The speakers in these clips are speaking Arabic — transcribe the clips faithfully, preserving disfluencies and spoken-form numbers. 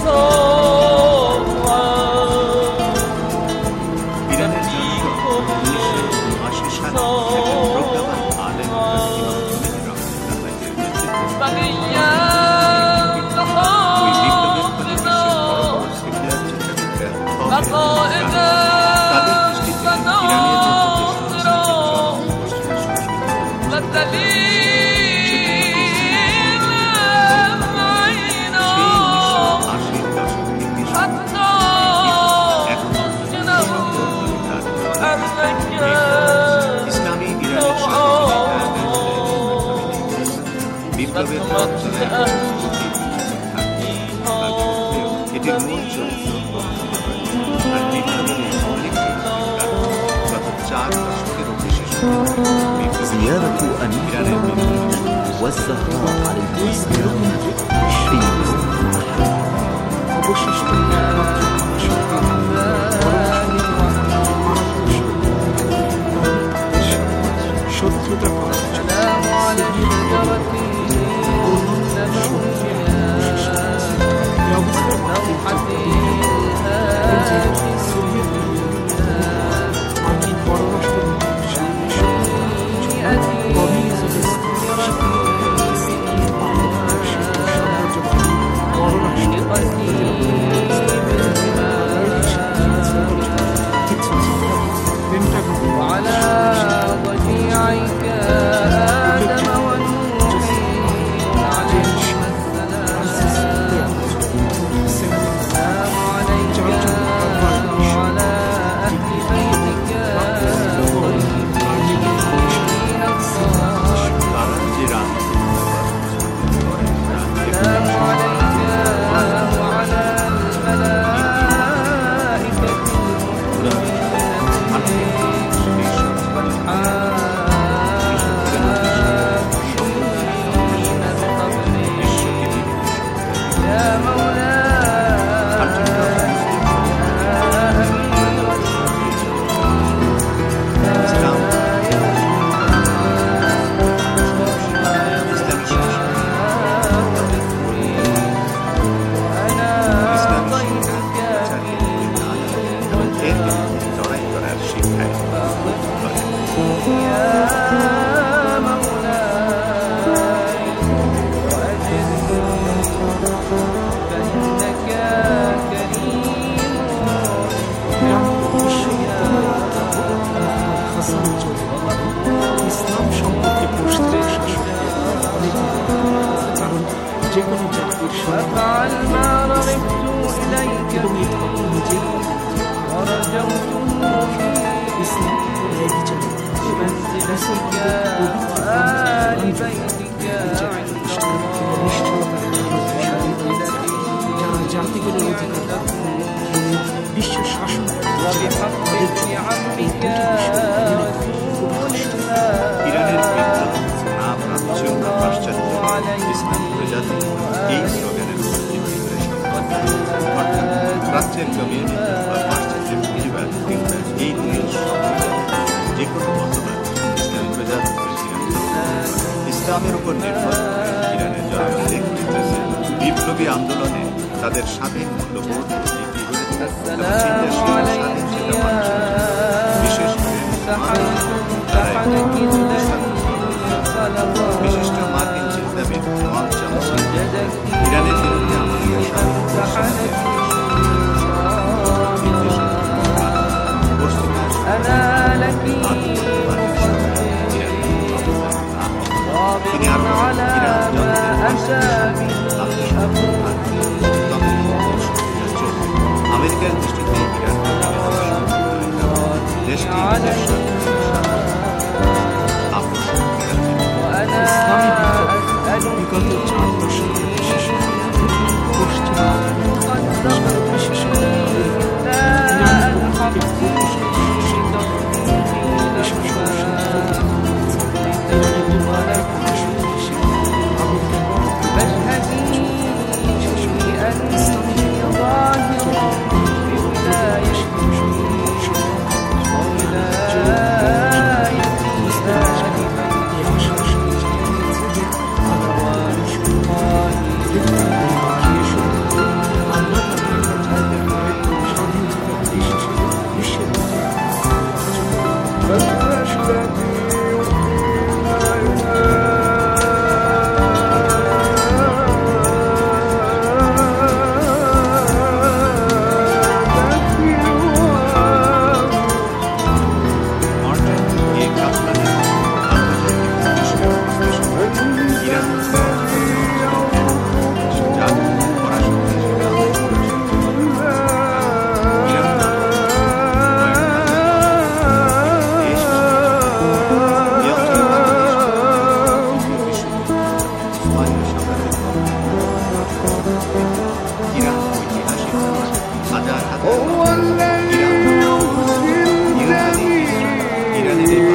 ইরানের জনগণ উনিশশো উনআশি সালে একজন প্রজ্ঞাবান আলেম ইমাম খুমেনি রাহমাতুল্লাহ আলাইহির ইসলামী ইরানের বিপ্লবের এটির মূল চরিত্র আর বিপ্লবের মৌলিক গত চার দশকের বিশেষ زيارة أمير المؤمنين والزهراء عليه السلام في অবশিষ্ট শত্রুতা ইসলামের উপর নির্ভর করে ইরানের জনগণ দেখতে পেয়েছে বিপ্লবী আন্দোলনে তাদের স্বাধীন মূল্যবোধ বিশেষ করে বিশিষ্ট মার্কিন চিন্তাবিদ নোয়াম চমস্কি ইরানের বিরুদ্ধে তিনি আমেরিকার দৃষ্টিতে ইরান দেশটি বিগত চার দশকের বিশেষ ইরান ঐতিহাসিক হাজার হাজার ইরানের এই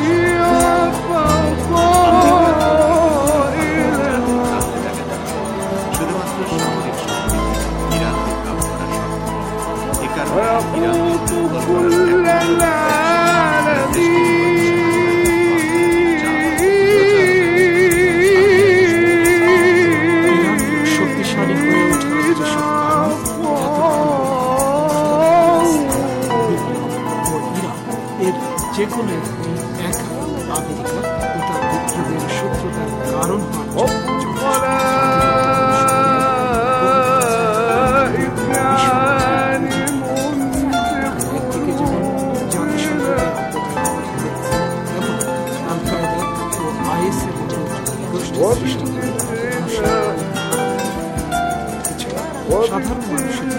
শুধুমাত্র সামরিক শক্তি ইরানকে কাবু করা শক্ত। এ কারণে ইরান শক্তিশালী হয়ে ওঠার যেসব কারণ ইরান এর যে কোনো একটি একা আমেরিকা ও তার মিত্রদের শত্রুতার কারণ হওয়ার একদিকে যেমন জাতিসংঘের আল কায়দা ও আইএসের মতো গোষ্ঠী সৃষ্টি করে সাধারণ মানুষের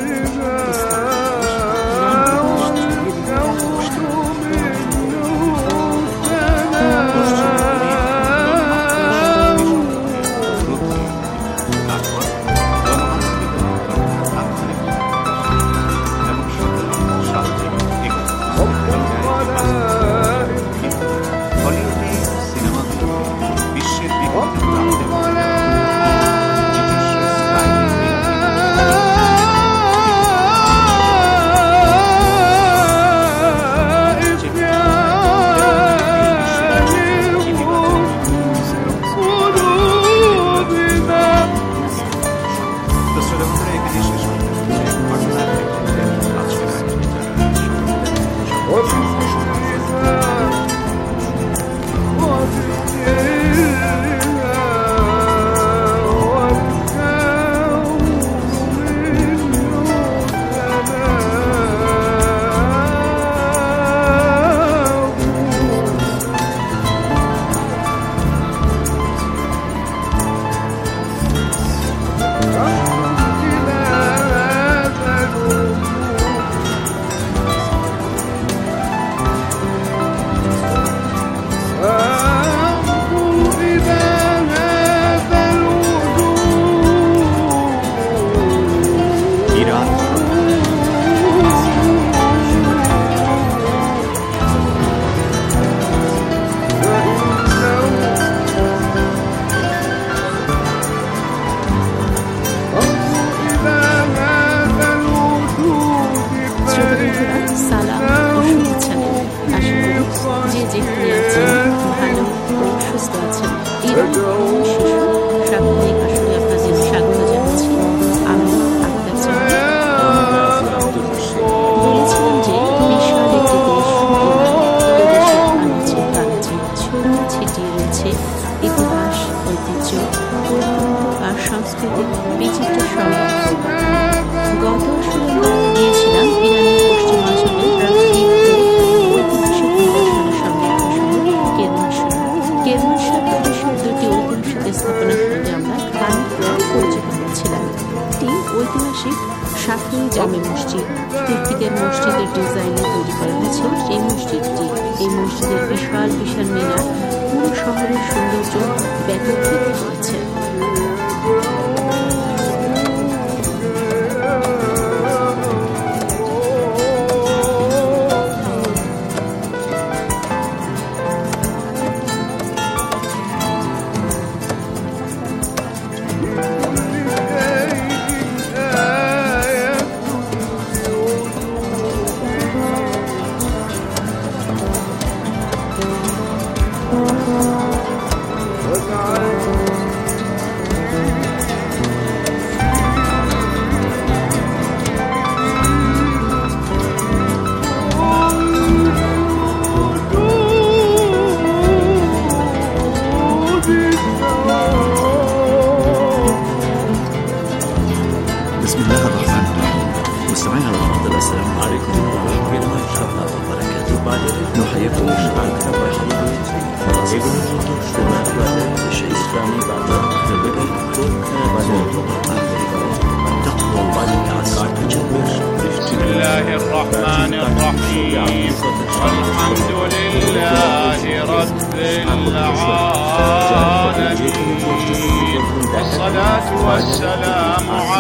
والصلاة والسلام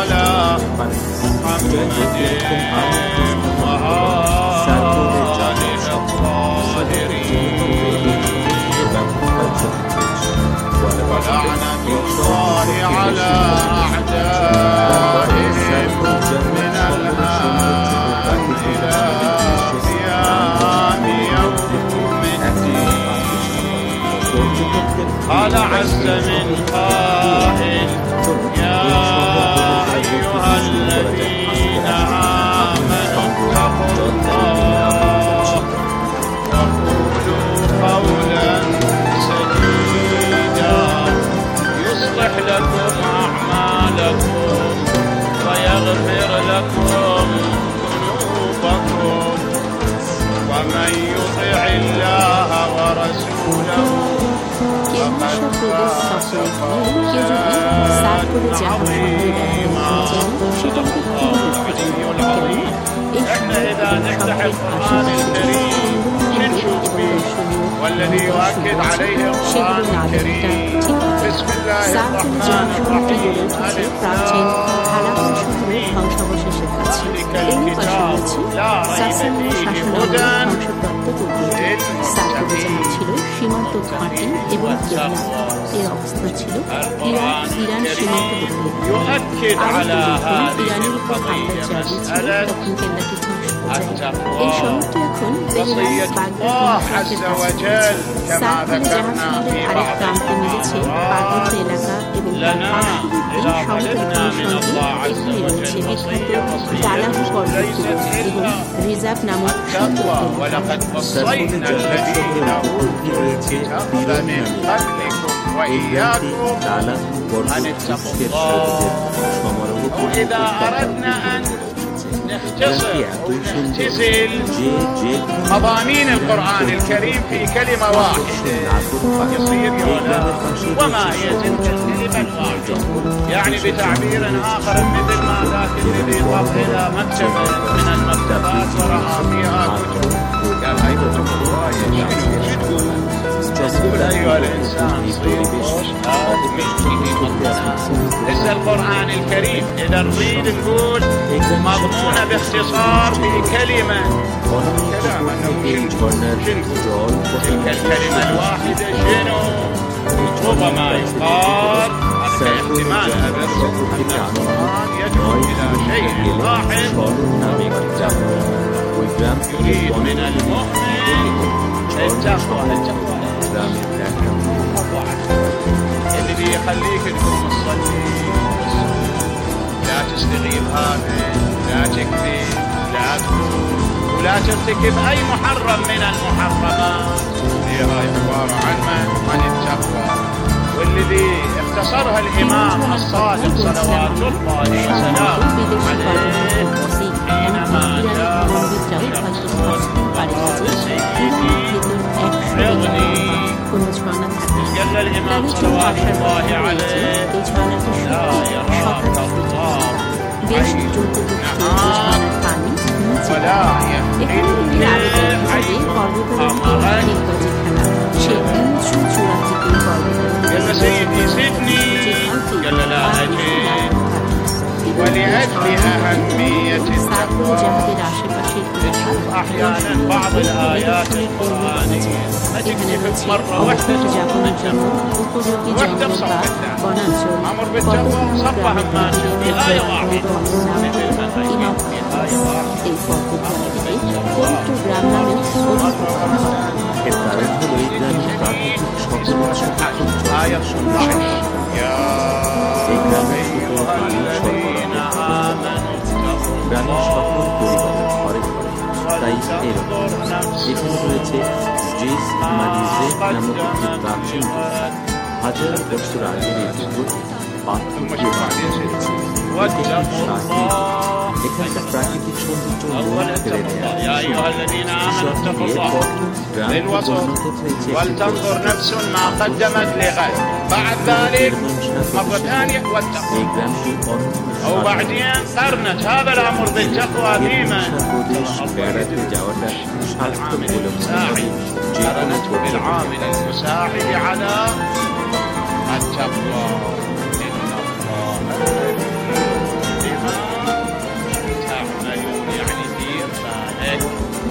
উড়িষ্যা প্রদেশ সফরে গিয়ে কেউ যদি সার করে জাহাজ শহরে বেড়াতে চান সেটা কিন্তু খুবই গুরুত্বপূর্ণ। কেননা এই সময় শহরের আশেপাশে সেগুলো না দেখাটা ঠিক হবে। সার করে জাহাজ শহরটি গড়ে উঠেছে প্রাচীন হালাকুন শহরের ধ্বংসাবশেষের কাছে। এরই পাশে রয়েছে সাসানীয় শাসনামলের ধ্বংসপ্রাপ্ত দুর্গটি। সার করে জাহাজ ছিল সীমান্ত ঘাঁটি এবং কেবলা। এর অবস্থান ছিল ইরান ইরান সীমান্তবর্তী। আরব যখন ইরানের উপর হামলা চালিয়েছিল তখন কেল্লাটি ধ্বংস হয়ে যায়। এই শহরটি এখন তেহরান বাগদাদ কাছে। সার করে জাহাজ শহরের আরেক প্রান্তে মিলেছে পার্বত্য এলাকা এবং তার পার্শ্ববর্তী সমতল ভূমির সঙ্গে এখানে রয়েছে বিখ্যাত দালাহ পর্বত এবং রিজার্ভ নামক সুন্দর এলাকা। إذا أردنا أن نختصر ونختزل مضامين القرآن الكريم في كلمة واحدة يصير يولا وما يزن الكلمة الواحدة. يعني بتعبير آخر مثل ما ذاك الذي طب إلى مكتبة من المكتبات ورأى فيها كتب قال هاي كتب الله تقول أيها الإنسان لسه القرآن الكريم إذا نريد نقول مضمونة باختصار في كلمة كلام أنه شنو تلك الكلمة الواحدة شنو ربما يقال هذا احتمال أن القرآن يدعو إلى شيء واحد يريد من المؤمن التقوى التقوى اللي يخليك تكون تصلي لا تستغيب هذا لا تكذب لا تقول ولا ترتكب اي محرم من المحرمات. هي عباره عن عن التقوى والذي اختصرها الامام الصادق صلوات الله وسلامه عليه حينما جاء قال الإمام صلوات الله عليه لا يراك الله عين نهار ولا يحل حيث أمرك. قال سيدي سيدني قال لا أجيب ولأجل أهمية التقوى نشوف أحيانا بعض الآيات القرآنية ما تكتفك مرة واحدة واحدة بصفحتها أمر بالتقوى صفحة ما تشوف في آية واحدة مثل ما تجد في آية واحدة آية صنعش يا أيها الذين آمنوا গ্রামের সকল পরিবারের ঘরে ঘরে তাই এরকম এখানে রয়েছে জিস মারিজে নামক একটি প্রাচীন হাজার বছর আগের এই দুর্গটি পাথর দিয়ে বানিয়ে রয়েছে। এখানকার প্রাকৃতিক সৌন্দর্য মন কেড়ে নেয় ولتنظر نفس ما قدمت لغد بعد ذلك مرة ثانية والتقوى أو بعدين قرنت هذا الأمر بالتقوى فيما العامل المساعد قرنته بالعامل المساعد على التقوى. إن الله بما تعملون يعني في إرسالك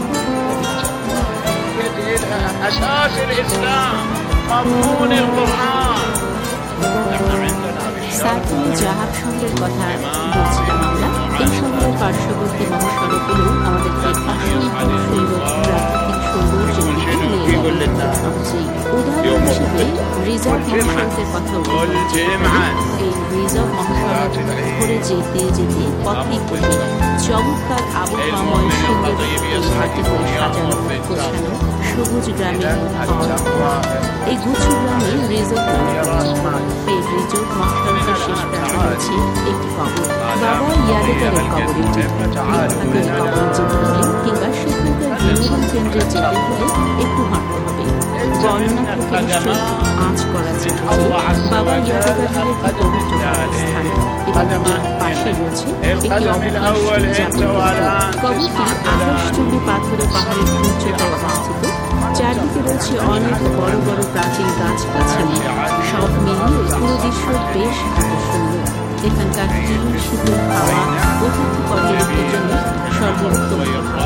أساس الإسلام مضمون القرآن. نحن عندنا সার করে জাহাজ শহরের কথা বলছিলাম আমরা। এই শহরের পার্শ্ববর্তী মহাসড়কগুলো আমাদেরকে অসংখ্য সুন্দর প্রাকৃতিক সৌন্দর্যের নিয়ে উদাহরণ হিসেবে রিজার্ভ মহাসড়কের কথা উল্লেখ। এই রিজার্ভ মহাসড়ক ধরে যেতে যেতে পথে পথে চমৎকার আবহাওয়াময় সুন্দর ঘাটে করে সাজানো গোছানো সবুজ গ্রামের এই গুছু গ্রামে রিজার্ভ এই রিজার্ভ মহাসড়কের শেষ প্রান্তে রয়েছে একটি কবর। বাবা ইয়াদেকারের কবরে ইসহাকের কবরে যেতে হলে কিংবা শুক্রবার বিনোদন কেন্দ্রে যেতে হলে একটু হাঁটতে হবে। বর্ণনা থেকে নিশ্চয় আঁচ করা যায় যে বাবা ইয়াদেকারের একটি পবিত্র স্থান এবং এর পাশে রয়েছে একটি অবকাশ জাদুঘর। কবরটি আকাশচুম্বী পাথরের পাহাড়ের উচ্চতায় অবস্থিত। চারদিকে রয়েছে অনেক বড় বড় প্রাচীন গাছগাছালি। সব মিলিয়ে পুরো দৃশ্য বেশ আকর্ষণীয়। এখানকার তীব্র শীতল হাওয়া অতিথি পর্যটকদের জন্য সর্বোত্তম।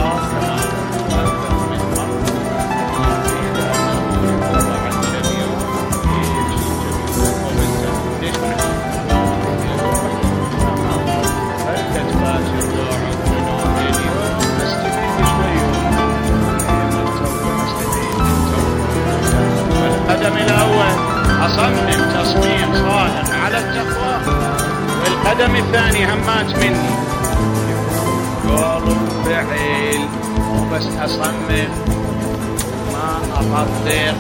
القدم الأول أصمم تصميم صادق على التقوى، والقدم الثاني همات مني قول وفعل، مو بس أصمم ما أطبق.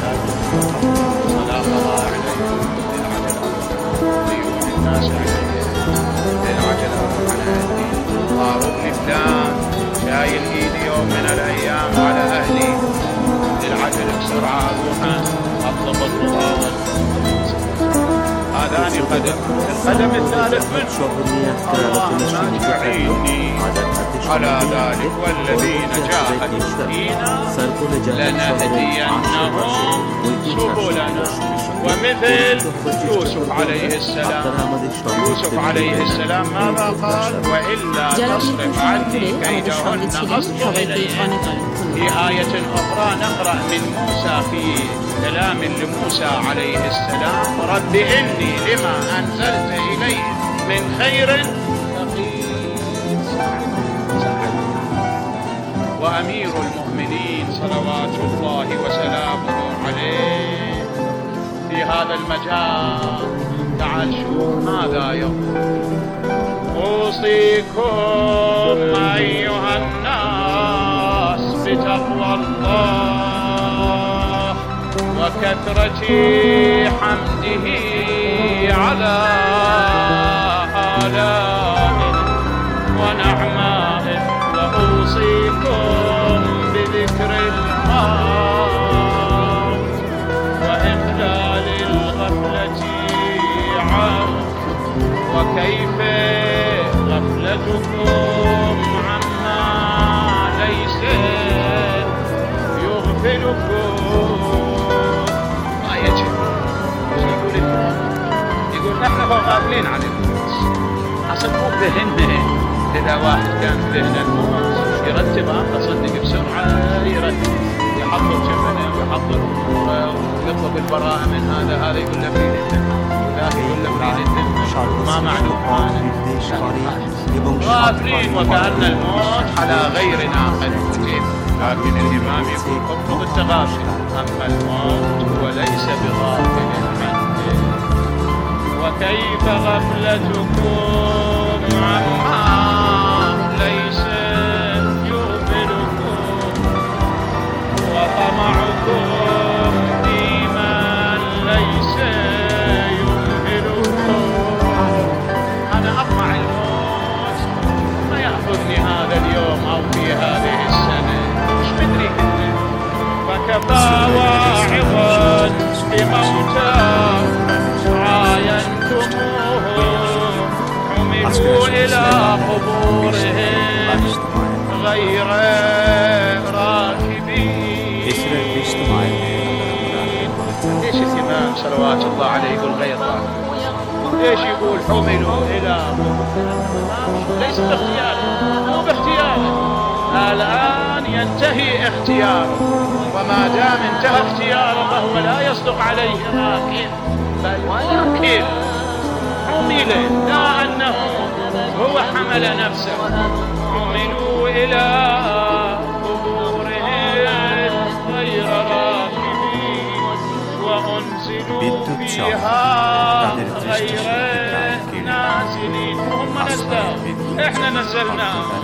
صلاة الله عليكم بالعجلة ضيوف الناس عليهم بالعجلة على الدين. ضاربني فلان شايل إيدي يوم من الأيام على أهلي العجل بسرعة أروح أطلب المطاول. هذاني قدم. القدم الثالث من اللهم تعيني على ذلك والذين جاهدوا فينا لنهدينهم سبلنا. ومثل يوسف عليه السلام، يوسف عليه السلام ماذا قال؟ وإلا تصرف عني كيدهن أصب إليهن. في آية أخرى نقرأ من موسى في كلام لموسى عليه السلام رب إني لما أنزلت إلي من خير فقير. وأمير المؤمنين صلوات الله وسلامه عليه في هذا المجال تعال شوف ماذا يقول. أوصيكم أيها الناس بتقوى الله وكثرة حمده على آلائه ونعمائه، وأوصيكم بذكر الموت وإقلال الغفلة عنه. وكيف غفلتكم عما ليس يغفلكم. ما يجب يقول الإمام، يقول نحن غافلين عن الموت. أصل مو بذهننا. إذا واحد كان بذهن الموت يرتب أمره صدق بسرعة، يرتب يحضر جبنه ويحضر أموره ويطلب البراءة من هذا، هذا يقول له فين الدم، ذاك يقول له فين الدم، ما معلوم عنه. غافلين وكأن الموت على غير ناقل. لكن الإمام يقول اطلب التغافل، أما الموت هو ليس بغافل عنه. وكيف غفلتكم عما ليس يغفلكم وطمعكم فيما ليس يغفلكم. أنا أطمع الموت ما يأخذني هذا اليوم أو في هذه السنة، مش مدري كنت. فكفى واعظا بموتى عاينتموه حملوا إلى قبورهم غير راكبين. ليش الإمام صلوات الله عليه يقول غير راكبين؟ ليش يقول حملوا إلى قبورهم؟ ليس باختياره، مو باختياره. الآن ينتهي اختياره، وما دام انتهى اختياره فهو لا يصدق عليه راكب، بل واكل. حمل لا أنه هو حمل نفسه. حملوا إلى قبورهم غير راكبين وأنزلوا فيها غير نازلين. هم نزلوا، إحنا نزلناهم.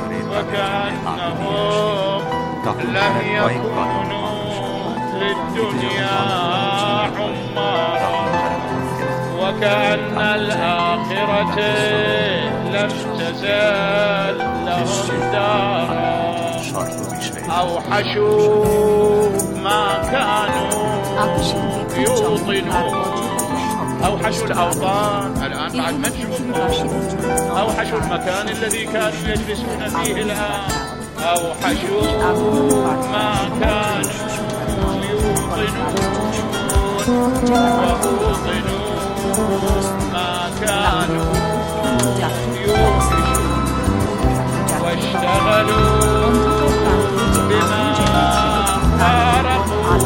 وكأنهم لم يكونوا للدنيا عمارا، وكأن الآخرة لم تزال لهم دارا أوحشوا ما كانوا يوطنون أوحشوا الأوطان الآن بعد ما نشوفهم أوحشوا المكان الذي كانوا يجلسون فيه الآن أوحشوا ما كانوا يوطنون وأوطنوا ما كانوا يوحشون واشتغلوا بما فارقوا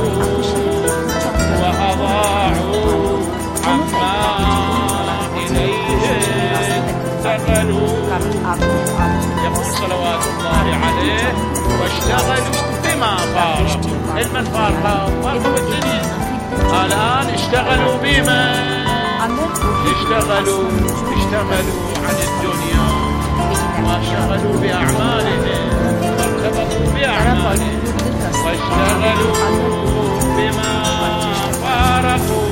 وأضاعوا عما إليه انتقلوا يقول صلوات الله عليه واشتغلوا بما فارقوا علما فارقوا فارقوا الدنيا الآن اشتغلوا بما اشتغلوا اشتغلوا عن الدنيا واشتغلوا بأعمالهم وارتبطوا بأعمالهم واشتغلوا بما فارقوا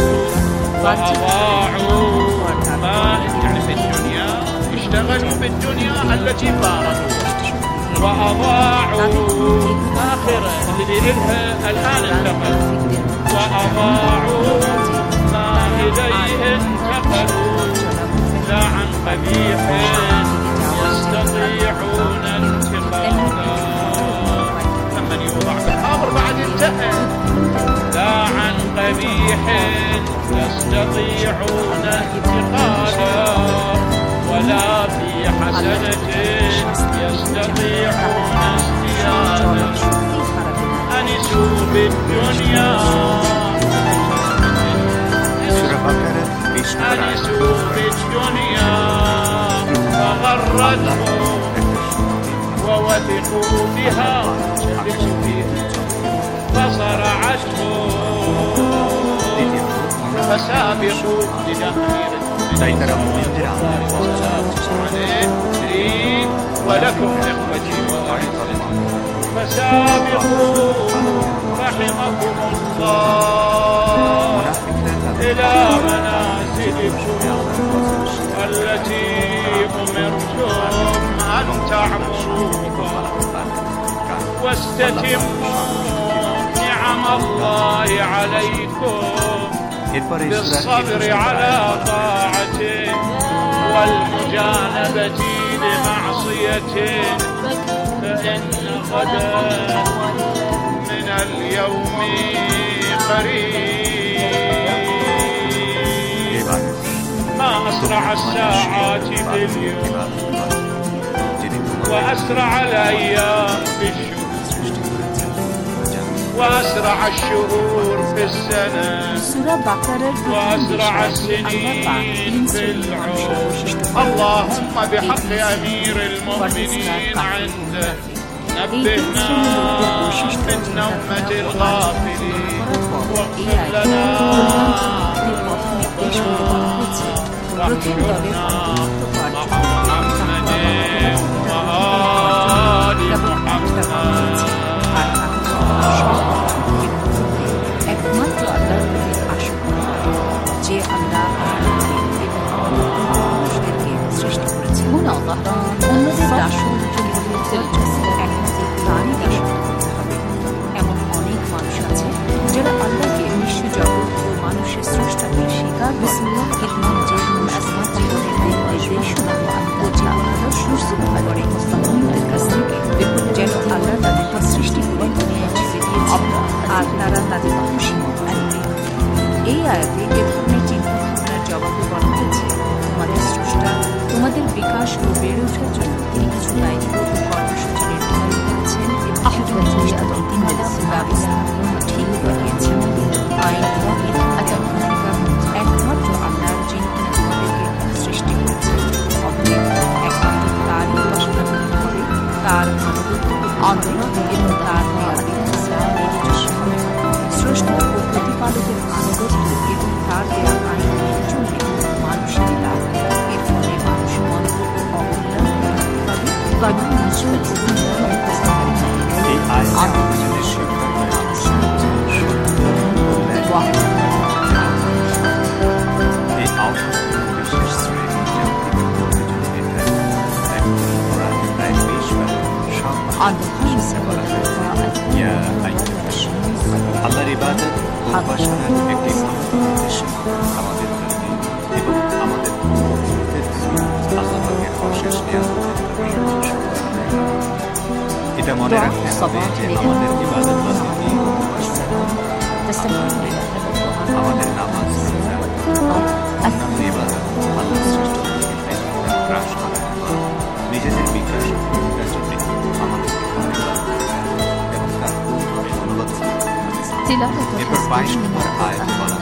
وأضاعوا ما يعني في الدنيا اشتغلوا بالدنيا التي فارقوا وأضاعوا آخرة اللي إلها الآن انتقلوا وأضاعوا ما إليه انتقلوا لا عن قبيح يستطيعون انتقالا لمن يوضع بالخمر بعد انتهى لا عن قبيح يستطيعون انتقالا ولا في حسنة يستطيعون ازديادا أنسوا بالدنيا أنسوا بالدنيا فغرتهم ووثقوا بها فصرعتهم فسابقوا لتأخير ولكم إخوتي وأعزتي فسابقوا رحمكم الله إلى منازلكم التي أمرتم أن تعمروها واستتموا نعم الله عليكم بالصبر على طاعته والمجانبة لمعصيته فإن غدا من اليوم قريب ما أسرع الساعات في اليوم وأسرع الأيام في الشهور وأسرع الشهور في السنة وأسرع السنين في العمر اللهم بحق أمير المؤمنين عنده نبهنا من نومة الغافلين واغفر لنا واحشرنا مع محمد وآل محمد একমাত্র আল্লাহর প্রতি আশা যে আল্লাহ মানুষদেরকে সৃষ্টি করেছেন অন্যদের দাসত্বের জন্য একমাত্র তারই দাসত্ব হবে এমন অনেক মানুষ আছে যারা আল্লাহকে বিশ্ব জগৎ ও মানুষের স্রষ্টাকে স্বীকার যেন আল্লাহ তাদেরকে সৃষ্টি করে আর তারা তাদের খুশি মতো এই আয়াতে এ ধরনের চিন্তা ভাবনার জবাবে বলা হয়েছে তোমাদের স্রষ্টা তোমাদের বিকাশ ও বেড়ে ওঠার জন্য তিনি কিছু দায়িত্ব ও কর্মসূচি নির্ধারণ করেছেন এবং ব্যবস্থা ঠিক রেখেছেন আইন একমাত্র আল্লাহর যিনি তোমাদেরকে সৃষ্টি করেছেন অতএব একমাত্র তারই উপাসনা করতে হবে তার আন্দোলন এবং তার স্রষ্টা ও প্রতিপালকের আনুগত্য এবং তার দেওয়া আইন মেনে চললে মানুষেরই লাভ এর ফলে মানুষ মনোযোগ ও অবহেলা ইয়া আইয়ুহান আল্লাহর ইবাদত ও উপাসনার একটি মহত্বপূর্ণ উদ্দেশ্য আমাদের প্রতি এবং আমাদের পূর্বপুরুষদের আল্লাহ পাকের অশেষ নিয়ামতের এটা মনে রাখতে হবে যে আমাদের ইবাদত বন্দেগী ও উপাসনা আমাদের নামাজ অন্যান্য ইবাদত আল্লাহ সৃষ্ট হ্রাস করে নিজেদের বিকাশ ও প্রতিকার জন্য আমাদেরকে এবং তার পূর্ণভাবে অনুগত এরপর বাইশ নম্বর আয়াত বলা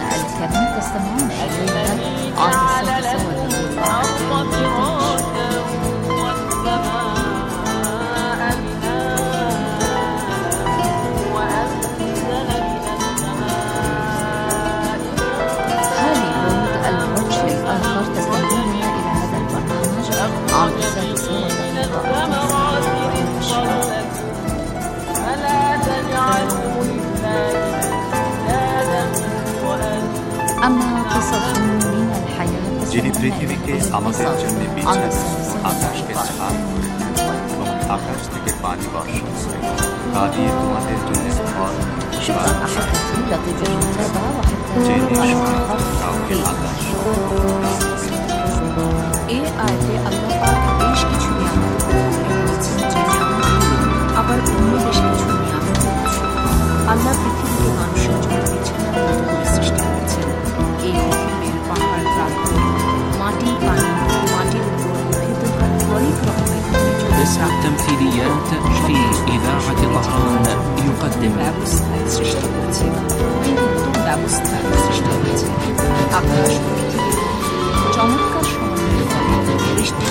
যিনি পৃথিবীকে আমাদের জন্য বিছানা আকাশকে ছাড় এবং আকাশ থেকে পানি বর্ষণ করে তা দিয়ে তোমাদের জন্য ফল যে কাউকে আকাশ এই আয়াতে আল্লাহ পাক বেশ কিছু নিয়ামত বলেছেন যে আবার অন্য বেশ কিছু নিয়ামত আল্লাহ পৃথিবীকে মানুষের জন্য বিছানার মতো করে সৃষ্টি করেছেন। এই পৃথিবীর পাহাড় প্রান্ত মাটি পানি মাটির উপর ভেতরকার অনেক রকমের تسع تمثيليات في إذاعة طهران يقدم ব্যবস্থায় সৃষ্টি করেছে উত্তম ব্যবস্থায় সৃষ্টি হয়েছে আকাশ ও পৃথিবী চমৎকার সমন্বয়ের ফলে বৃষ্টি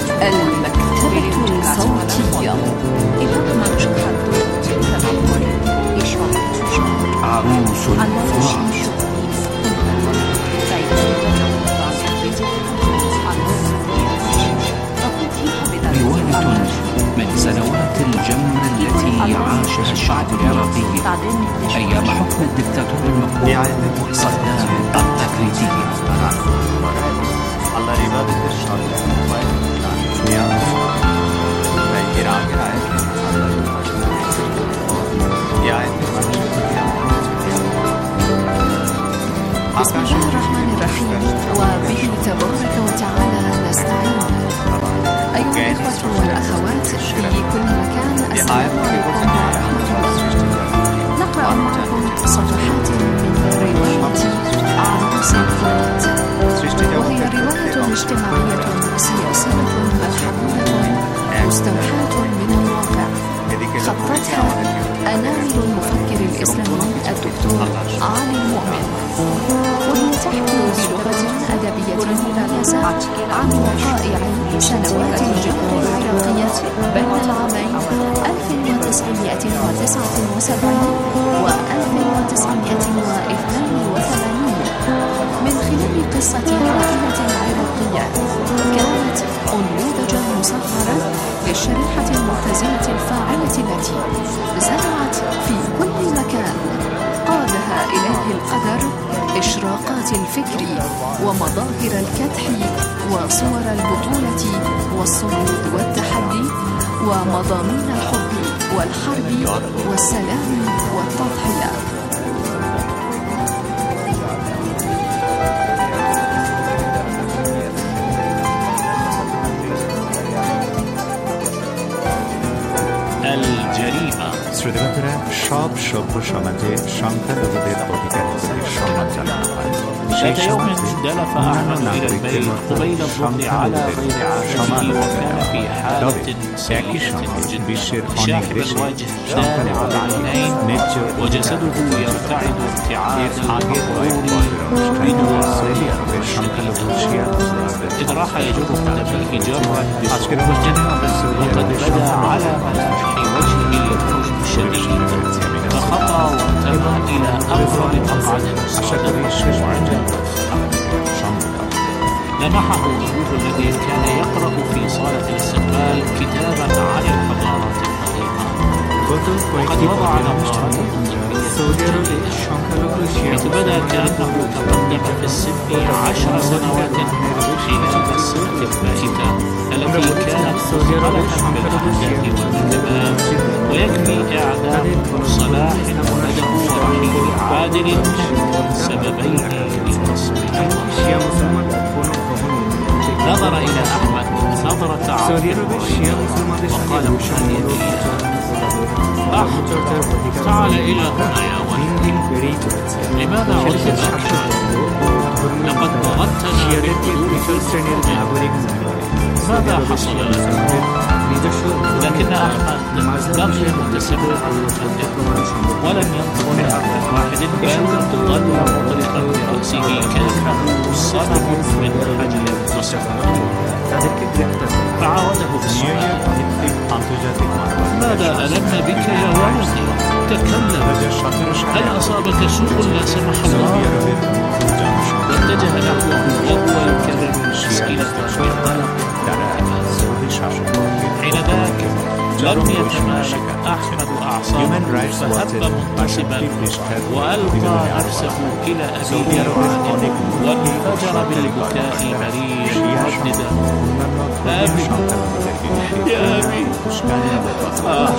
এভাবে মানুষ খাদ্য জীবিকা লাভ করে এই সব কিছু আল্লাহ তাই বেঁচে তখন কিভাবে من سنوات الجمر التي عاشها الشعب العراقي أيام حكم الدكتاتور المقبول صدام التقليدي আল্লাহর ইবাদতের সর্বোত্তম উপায় নিয়ামত তাই এর আগের আয়াতে আল্লাহর উপাসনা এই আয়াতে মানুষের প্রতি بسم الله الرحمن الرحيم وبه تبارك وتعالى نستعين. أيها الإخوة والأخوات في كل مكان السلام عليكم ورحمة الله. نقرأ معكم صفحات من رواية عروس الفرات، وهي رواية اجتماعية سياسية ملحمية مستوحاة من الواقع، خطتها أنامل المفكر الإسلامي الدكتور علي المؤمن، وهي تحكي بلغة أدبية مميزة عن وقائع سنوات الجمهور العراقية بين العامين ألف وتسعمائة وتسعة وسبعين و ألف وتسعمائة واثنين وثمانين من خلال قصة عائلة عراقية كانت أنموذجا مصغرا للشريحة المعتزلة الفاعلة التي زرعت في كل مكان قادها إليه القدر إشراقات الفكر ومظاهر الكدح وصور البطولة والصمود والتحدي ومضامين الحب والحرب والسلام والتضحية. الجريمة শ্রোতারা সব সভ্য সমাজে সংখ্যালঘুদের অধিকারীদের সম্মান জানানো হয়। ذات يوم دلف أحمد إلى البيت قبيل الظهر على غير عادته وكان في حالة سيئة جدا شاحب الوجه دامع العينين وجسده يرتعد ارتعادا الغرور إذ راح يجر قدميه جرا بصعوبة وقد بدا على ملامح وجهه الحزن الشديد فخطى وانتهى إلى أقرب مقعد صادفه عند لمحه أبوه الذي كان يقرأ في صالة الاستقبال كتابا عن الحضارات القديمة وقد وضع نظارته حيث بدا كأنه تقدم في السن عشر سنوات خلال السنة الفائتة التي كانت مصطلحا بالأحداث والكباب ويجب فلاح ولده ورحيل عادل سببين لتصميم. نظر إلى أحمد نظرة عاطفة وقال مشاهدا أحمد تعال إلى هنا يا ولدي. لماذا عدت باكرا؟ لقد ضغطتنا بالحدود. ماذا حصل لك؟ لكن أحمد بقي متسرعا ولم ينطق بحرف واحد بل ظل مطلقا برأسه كأنه صدق من حجر مصفى. فعاوده بالسؤال ماذا ألم بك يا ولدي؟ تكلم، هل أصابك سوء لا سمح الله؟ واتجه نحوه وهو يكرر أسئلة بالقلق. حين ذاك لم يتمالك أحمد أعصابه فهب منتصبا وألقى نفسه إلى أبيه وانفجر بالبكاء المرير مرددا أبي يا أبي آه.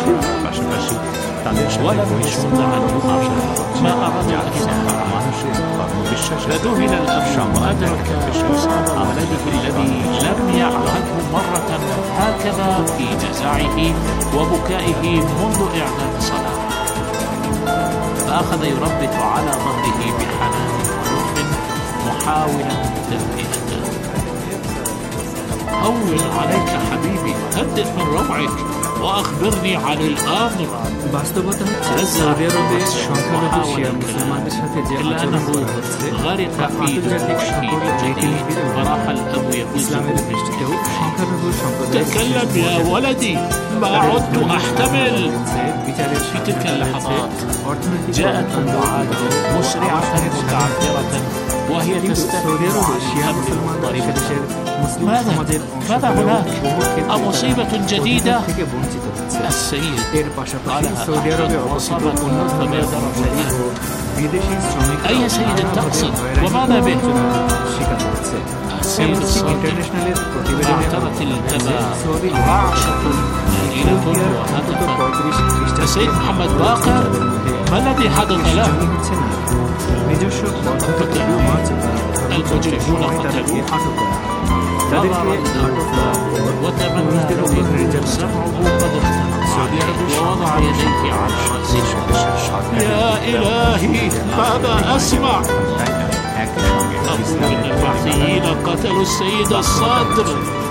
ولم يشد عنه أحد ما أراد أن يفعل. فذهل الأب وأدرك إصاب ولده الذي لم يعهده مرة هكذا في جزعه وبكائه منذ إعداد صلاة. فأخذ يربط على ظهره بحنان ولطف محاولا تهدئته. هون عليك حبيبي، هدئ من روعك وأخبرني عن الآمر. বাস্তবতা হচ্ছে সৌদি আরবে সংখ্যালঘু শিয়া মুসলমানদের সাথে যে আচরণ হচ্ছে আন্তর্জাতিক সম্পর্ক ইসলামের দৃষ্টিতেও সংখ্যালঘু সম্প্রদায়ের বিচারের في تلك اللحظات جاءت معادة مسرعة متعثرة وهي تستفيد عن هم مضطربة. ماذا؟ ماذا هناك؟ أمصيبة جديدة؟ السيد قالها أحمد وصبت فبادر فريقه. أي سيد تقصد؟ وماذا به؟ السيد الصادق اعترت التبع رعشة نائلة وهدفة. السيد محمد باقر ما الذي حدث له؟ المجرمون قتلوه. نظر وتمنى لو يكون سمعه قد اختنق ووضع يديه على رأسه. يا إلهي ماذا أسمع؟ أقول إن البعثيين قتلوا السيد الصدر.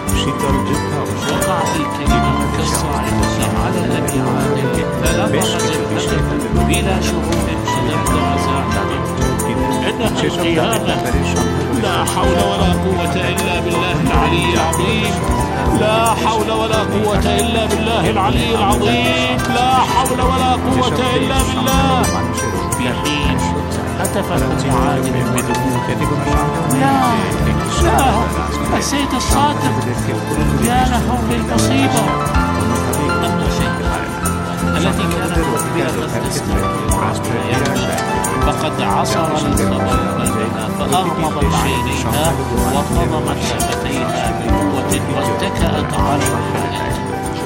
وقعت الكلمة كالصاعقة على أبي عادل فلبغت البدن بلا شعور شدد وزعزعة. إنها القيامة. لا حول ولا قوة إلا بالله العلي العظيم. لا حول ولا قوة إلا بالله العلي العظيم. لا حول ولا قوة إلا بالله. في حين هتفت معادل بدموع لا لا السيد الصادق يا له بالمصيبة. أما شيئا التي كانت مخبرة تستمر فقد عصر الخبر قلبها فأغمضت عينيها وقضمت شفتيها بقوة واتكأت على الحائط.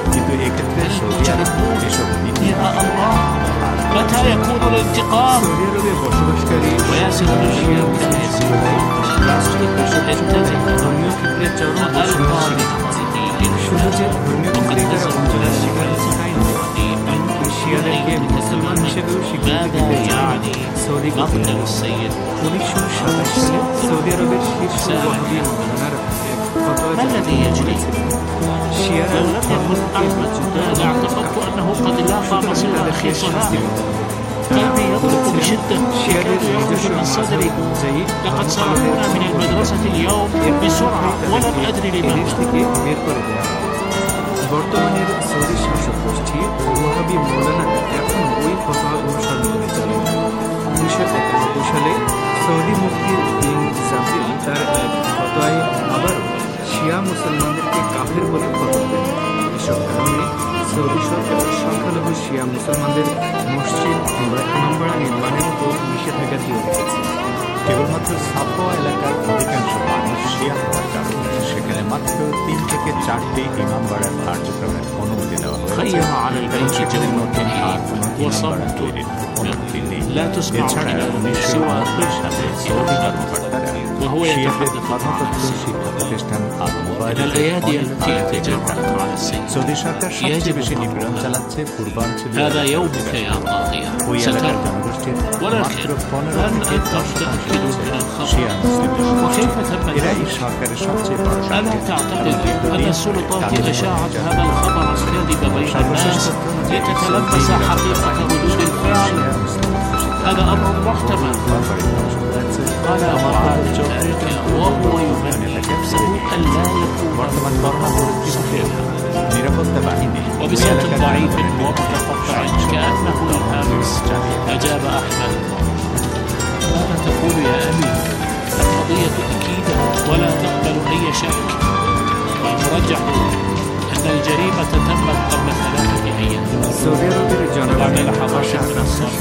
يا الله متى يكون الانتقام؟ وياسر الشيء كما يسير انتبه وألقى بنفسه وقد نزلت ماذا يعني مقتل السيد؟ ما الذي يجري؟ لو لم يكن أحمد لاعتقدت أنه قد لاقى مصير أخي صهامي. قلبي يضرب بشدة يكاد يخرج من صدري. لقد صرفونا من المدرسة اليوم بسرعة ولم أدري لماذا. বর্তমানের সৌদি শাসক গোষ্ঠী ওয়াহাবি মৌলানারা এখন ওই ফতোয়া অনুসরণ করে চলেন। উনিশশো একানব্বই সালে সৌদি মুফতি বিন জাবিল তার এক ফতোয়ায় আবারও শিয়া মুসলমানদেরকে কাফের বলে ফতোয়া দেন। এসব কারণে সৌদি সরকার সংখ্যালঘু শিয়া মুসলমানদের মসজিদ কিংবা ইমামবাড়া নির্মাণের উপর নিষেধাজ্ঞা দিয়ে রেখেছে। কেবলমাত্র সাফওয়া এলাকার অধিকাংশ মানুষ শিয়া হওয়ার কারণে সেখানে মাত্র তিন থেকে চারটি ইমাম বাড়ার কার্যক্রমের অনুমতি দেওয়া হয়েছে। সেখানে নতুন আর কোনো ইমাম বাড়া তৈরির অনুমতি নেই। এছাড়া উনিশশো বাহাত্তর সালে সৌদি কর্মকর্তারা শিয়াদের ধর্মতত্ত্ব শিক্ষা প্রতিষ্ঠান আল মুবারাকে সৌদি সরকার সবচেয়ে বেশি নিপীড়ন চালাচ্ছে পূর্বাঞ্চলীয় ওই এলাকার জনগোষ্ঠীর মাত্র পনেরো থেকে দশ শতাংশ শিয়া মুসলিম। এরাই সরকারের সবচেয়ে বড় هذا أمر محتمل. قال معاذ وهو يمني نفسه أن لا يكون صحيحا وبصوت ضعيف ومتقطع كأنه الهامس أجاب أحمد: ماذا تقول يا أبي؟ القضية أكيدة ولا تقبل أي شك، والمرجح أن الجريمة تمت قبل ثلاثة أيام. بعد لحظات من الصمت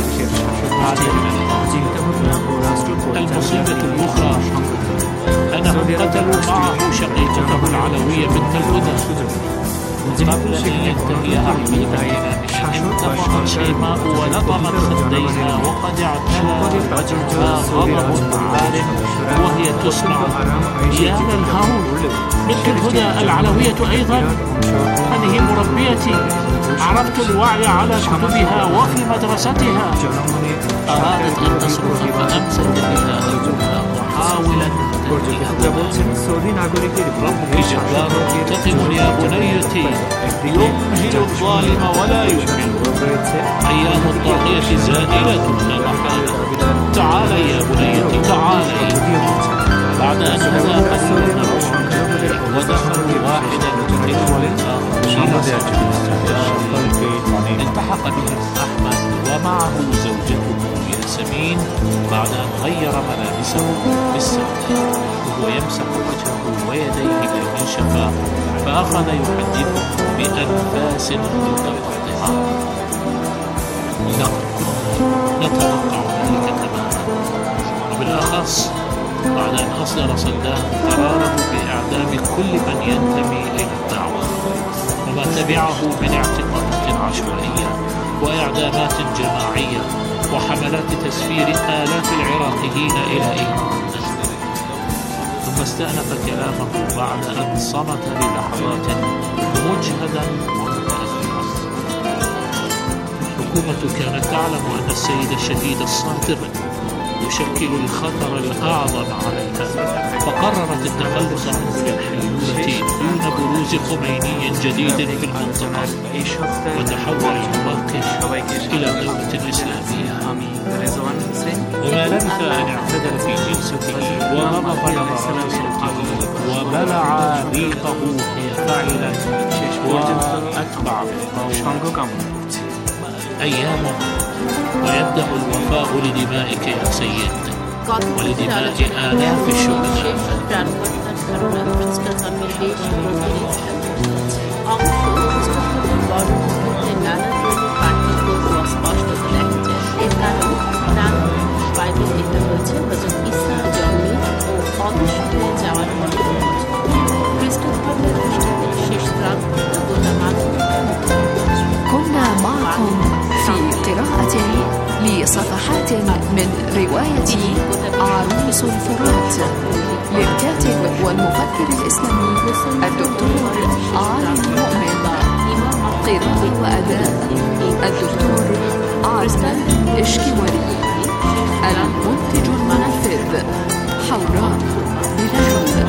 المصيبة الأخرى أنهم قتلوا معه شقيقته العلوية بنت الهدى قبل أن ينتهي أحمد انتفض شيماء ولطمت خديها وقد اعتلى وجهها غضب عارم وهي تسمع: يا للهول، بنت الهدى العلوية أيضا، هذه مربيتي، عرفت الوعي على كتبها وفي مدرستها. أرادت أن تصرخ فأمسك بها رجلها محاولا ربي جبار منتقم يا بنيتي، يمهل الظالم ولا يمهل، أيام الطاغية زائلة لا محالة. تعالي يا بنيتي تعالي. بعد أن تلاقوا ودخلوا واحدا التحق بهم أحمد ومعه زوجته ياسمين بعد أن غير ملابسه بالسوداء وهو يمسح وجهه ويديه بالمنشفة، فأخذ يحدث بأنفاس متقطعة: لقد كنا نتوقع ذلك تماما، وبالأخص بعد أن أصدر صدام قراره بإعدام كل من ينتمي إلى الدعوة، وما تبعه من اعتقالات عشوائية وإعدامات جماعية وحملات تسفير آلاف العراقيين إلى إيران. ثم استأنف كلامه بعد أن صمت للحظات مجهدا ومتأثرا. الحكومة كانت تعلم أن السيد الشهيد الصادق يشكل الخطر الأعظم عليها، فقررت التخلص منه للحيلولة دون بروز خميني جديد في المنطقة، وتحول الموقف إلى دولة إسلامية. وما لبث أن اعتدل في جلسته وغضب على صوته وبلع ريقه فاعلا وأتبع بالقول: أيام ويبدأ الوفاء لدمائك يا سيد ولدماء آلاف الشهداء. كنا معكم في قراءة لصفحات من رواية عروس الفرات للكاتب والمفكر الإسلامي الدكتور علي المؤمن. قراءة وأداء الدكتور عزمل إشكواري. المنتج المنفذ حوراء بلال.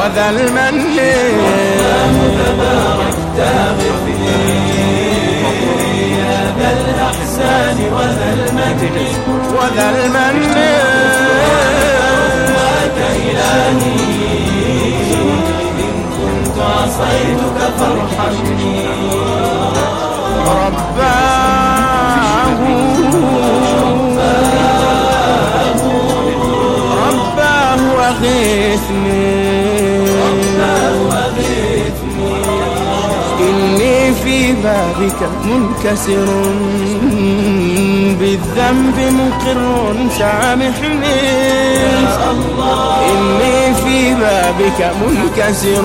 وذا المن يا ذا الإحسان وذا المن وذا المن إلهي إن كنت عصيتك فارحمني رباه رباه أغثني إني في بابك منكسر بالذنب مقر سامحني إني في بابك منكسر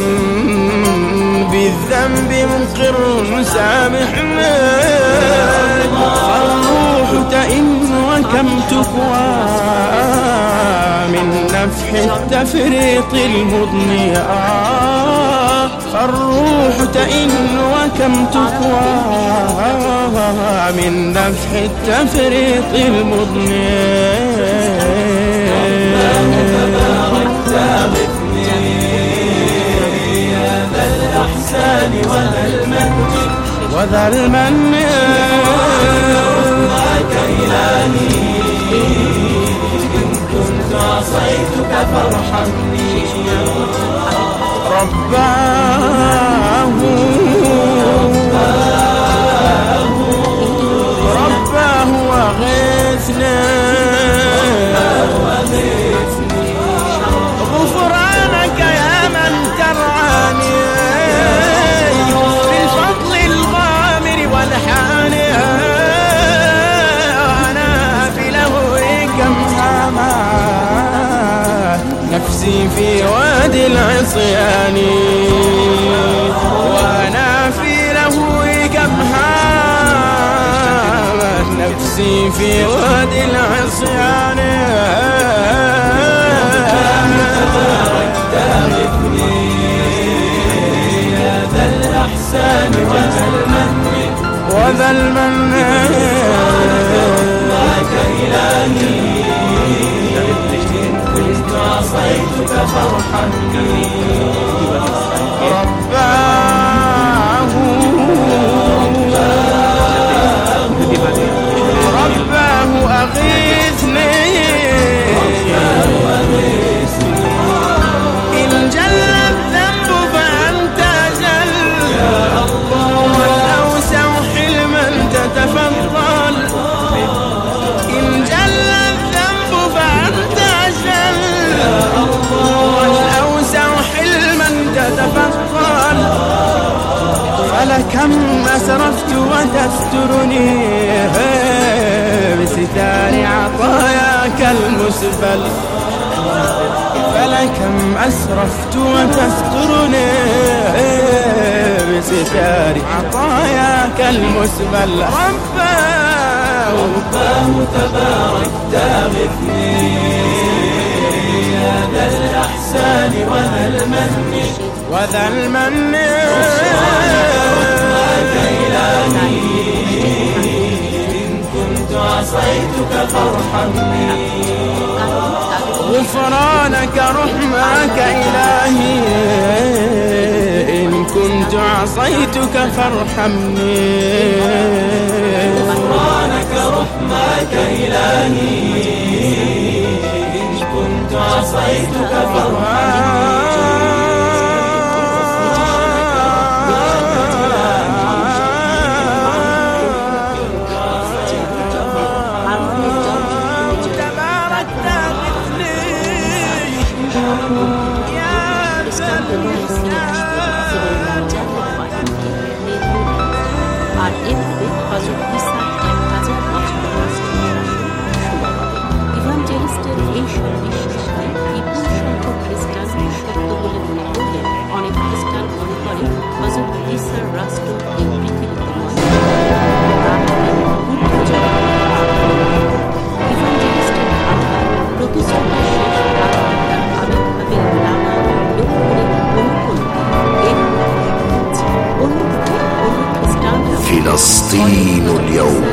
بالذنب مقر سامحني الروح تئن وكم تقوى من نفح التفريط المضني الروح تئن وكم تقوى من نفح التفريط المضني يا ذا الإحسان وذا المن وذا المن إلهي إن كنت عصيتك فارحمني رباه رباه أغثني غفرانك يا من ترعاني بالفضل الغامر والحاني أنا في لهوك محاماه نفسي في وادي العصيان وأنا في لهوك محاماه نفسي في وادي العصيان يا ذا الإحسان وذا المن وذا المن إلهي كنت عصيتك فارحمني رباه رباه أغثني إن جل الذنب فأنت جل والأوسع حلما تتفضل إن جل الذنب فأنت جل والأوسع حلما تتفضل فلكم أسرفت وتسترني بستار عطاياك المسبل فلكم أسرفت وتسترني بستار عطاياك المسبل رباه رباه تبارك تغثني يا ذا الإحسان وذا المن وذا المن إلهي إن كنت عصيتك فارحمني غفرانك رحمك إلهي إن كنت عصيتك فارحمني غفرانك رحمك إلهي إن كنت عصيتك فارحمني আর এভাবে হযরত ঈসা এক হাজার বছর ইভানজেলিস্টের এই সন্দেশকে বিপুল সংখ্যক খ্রিস্টান সত্য বলে মনে করলে অনেক খ্রিস্টান মনে করে হযরত ঈসার রাষ্ট্র এই পৃথিবীতে নয়। ইভানজেলিস্টের ভাষায় প্রতিশ্রুতি শেষ রাজনীতার আবির্ভাবে নানা লোক করে অনুকূল এর অন্যদিকে অন্য খ্রিস্টানরা فلسطين اليوم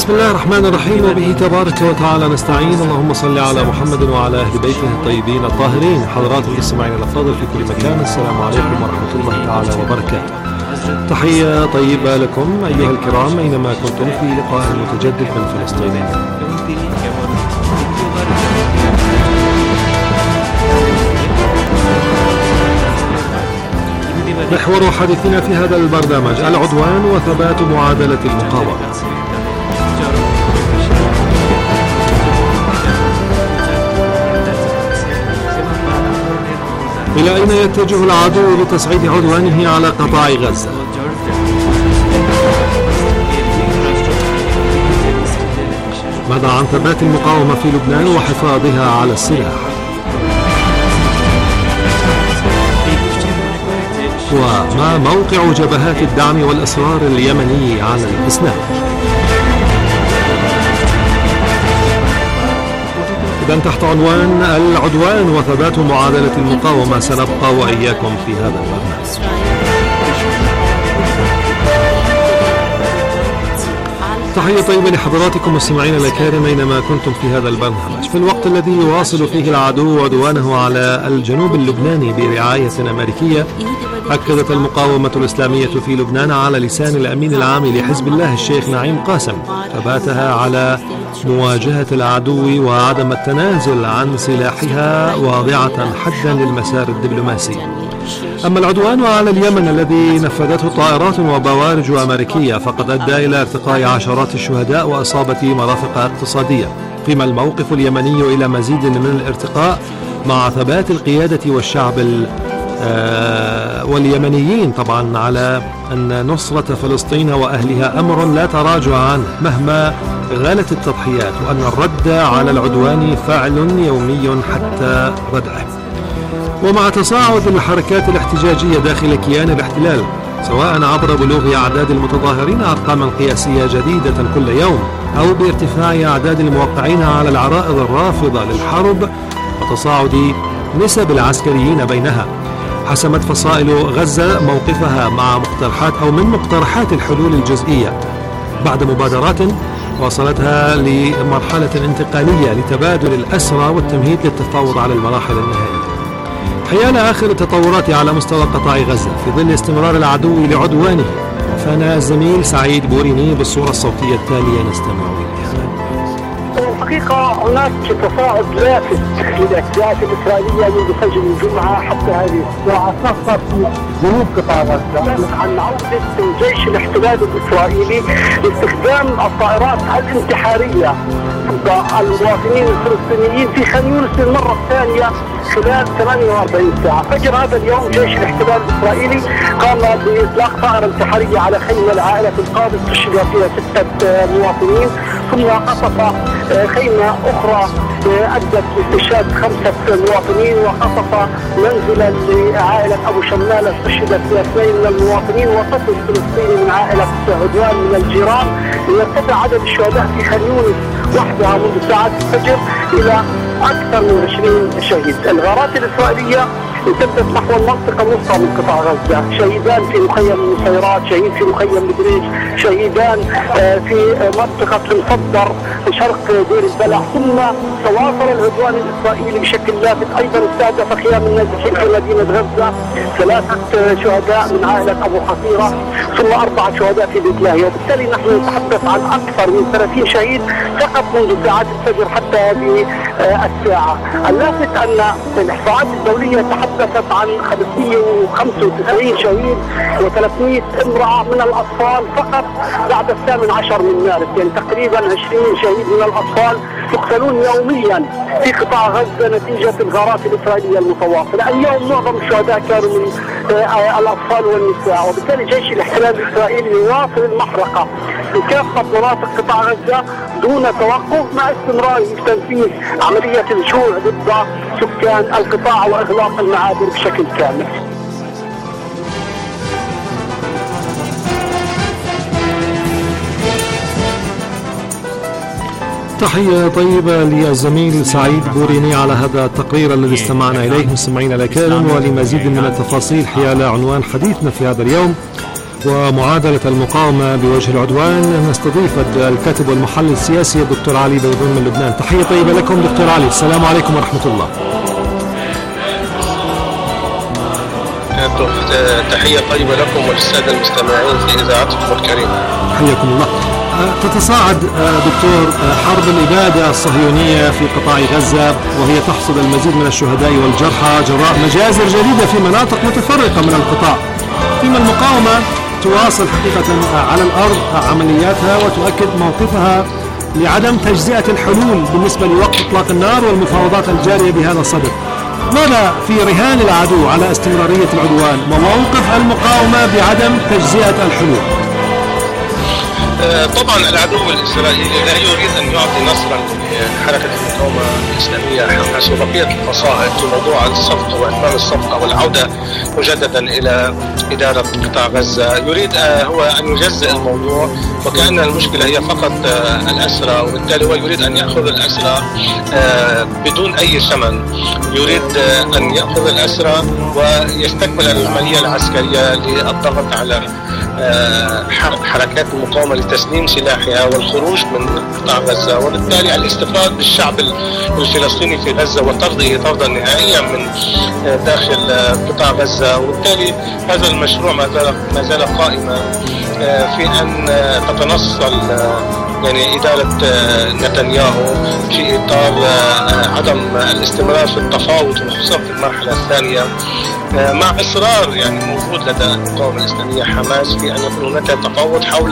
بسم الله الرحمن الرحيم، وبه تبارك وتعالى نستعين. اللهم صل على محمد وعلى أهل بيته الطيبين الطاهرين. حضرات المستمعين الأفاضل في كل مكان، السلام عليكم ورحمة الله تعالى وبركاته. تحية طيبة لكم أيها الكرام أينما كنتم في لقاء متجدد من فلسطين. محور حديثنا في هذا البرنامج العدوان وثبات معادلة المقاومة. إلى أين يتجه العدو بتصعيد عدوانه على قطاع غزة؟ ماذا عن ثبات المقاومة في لبنان وحفاظها على السلاح؟ وما موقع جبهات الدعم والإصرار اليمني على الإسلام؟ إذن تحت عنوان العدوان وثبات معادلة المقاومة سنبقى وإياكم في هذا البرنامج. تحية طيبة لحضراتكم مستمعين الأكارم أينما كنتم في هذا البرنامج. في الوقت الذي يواصل فيه العدو عدوانه على الجنوب اللبناني برعاية أمريكية، أكدت المقاومة الإسلامية في لبنان على لسان الأمين العام لحزب الله الشيخ نعيم قاسم ثباتها على مواجهة العدو وعدم التنازل عن سلاحها، واضعة حدا للمسار الدبلوماسي. أما العدوان على اليمن الذي نفذته طائرات وبوارج أمريكية فقد أدى إلى ارتقاء عشرات الشهداء وإصابة مرافق اقتصادية، فيما الموقف اليمني إلى مزيد من الارتقاء مع ثبات القيادة والشعب آه واليمنيين طبعا على أن نصرة فلسطين وأهلها أمر لا تراجع عنه مهما غالت التضحيات، وأن الرد على العدوان فعل يومي حتى ردعه. ومع تصاعد الحركات الاحتجاجية داخل كيان الاحتلال سواء عبر بلوغ أعداد المتظاهرين أرقاما قياسية جديدة كل يوم أو بارتفاع أعداد الموقعين على العرائض الرافضة للحرب وتصاعد نسب العسكريين بينها، حسمت فصائل غزة موقفها مع مقترحات أو من مقترحات الحلول الجزئية بعد مبادرات وصلتها لمرحلة انتقالية لتبادل الأسرى والتمهيد للتفاوض على المراحل النهائية. حيال آخر التطورات على مستوى قطاع غزة في ظل استمرار العدو لعدوانه، وفانا الزميل سعيد بوريني بالصورة الصوتية التالية نستمع إليها. الحقيقة هناك تصاعد لافت للأحداث الإسرائيلية منذ فجر الجمعة حتى هذه الساعة، خاصة في جنوب قطاع غزة، عن عودة جيش الاحتلال الإسرائيلي لاستخدام الطائرات الانتحارية ضد المواطنين الفلسطينيين في خان يونس للمرة الثانية خلال ثمانية وأربعين ساعة. فجر هذا اليوم جيش الاحتلال الإسرائيلي قام بإطلاق طائرة انتحارية على خيمة لعائلة القاضي استشهد فيها ستة مواطنين، ثم قصف خيمة أخرى أدت لاستشهاد خمسة مواطنين، وقصف منزلا لعائلة أبو شمال استشهد فيها اثنين من المواطنين، وطفل فلسطيني من عائلة عدوان من الجيران، ليرتفع عدد الشهداء في خان يونس وحدها منذ ساعات الفجر إلى أكثر من عشرين شهيد. الغارات الإسرائيلية امتدت نحو المنطقة الوسطى من قطاع غزة، شهيدان في مخيم النصيرات، شهيد في مخيم بدريج، شهيدان في منطقة المصدر شرق دير البلع، ثم تواصل العدوان الإسرائيلي بشكل لافت أيضا استهدف خيام النازحين في مدينة غزة، ثلاثة شهداء من عائلة أبو حصيرة ثم أربعة شهداء في بيت لاهيا، وبالتالي نحن نتحدث عن أكثر من ثلاثين شهيد فقط منذ ساعات الفجر حتى هذه الساعة. اللافت أن الإحصاءات الدولية تحدثت عن خمسمئة وخمسة وتسعين شهيد وثلاثمئة امرأة من الأطفال فقط بعد الثامن عشر من مارس، يعني تقريبا عشرين شهيد من الأطفال يقتلون يوميا في قطاع غزة نتيجة الغارات الإسرائيلية المتواصلة. اليوم معظم الشهداء كانوا من الأطفال والنساء، وبالتالي جيش الاحتلال الإسرائيلي يواصل المحرقة في كافة مناطق قطاع غزة دون توقف، مع استمرار تنفيذ عملية الجوع ضد سكان القطاع وإغلاق المعابر بشكل كامل. تحية طيبة للزميل سعيد بوريني على هذا التقرير الذي استمعنا إليه مستمعينا الأكارم. ولمزيد من التفاصيل حيال عنوان حديثنا في هذا اليوم ومعادلة المقاومة بوجه العدوان نستضيف الكاتب والمحلل السياسي الدكتور علي بيضون من لبنان. تحية طيبة لكم دكتور علي، السلام عليكم ورحمة الله. تحية طيبة لكم وللسادة المستمعين في إذاعتكم الكريمة. حياكم الله. تتصاعد دكتور حرب الإبادة الصهيونية في قطاع غزة وهي تحصد المزيد من الشهداء والجرحى جراء مجازر جديدة في مناطق متفرقة من القطاع، فيما المقاومة تواصل حقيقة على الأرض عملياتها وتؤكد موقفها لعدم تجزئة الحلول بالنسبة لوقف إطلاق النار والمفاوضات الجارية بهذا الصدد. ماذا في رهان العدو على استمرارية العدوان وموقف المقاومة بعدم تجزئة الحلول؟ طبعا العدو الإسرائيلي لا يريد أن يعطي نصرا لحركة المقاومة الإسلامية حماس وبقية الفصائل في موضوع الصفقة وإتمام الصفقة والعودة مجددا إلى إدارة قطاع غزة. يريد هو أن يجزئ الموضوع وكأن المشكلة هي فقط الأسرى، وبالتالي هو يريد أن يأخذ الأسرى بدون أي ثمن. يريد أن يأخذ الأسرى ويستكمل العملية العسكرية للضغط على حركات المقاومة لتسليم سلاحها والخروج من قطاع غزة، وبالتالي الاستفادة بالشعب الفلسطيني في غزة وطرده طردا نهائيا من داخل قطاع غزة. وبالتالي هذا المشروع ما زال قائما في أن تتنصل يعني إدارة نتنياهو في إطار عدم الاستمرار في التفاوض وخصوصا في المرحلة الثانية، مع إصرار يعني موجود لدى المقاومة الإسلامية حماس في أن يكون هناك تفاوض حول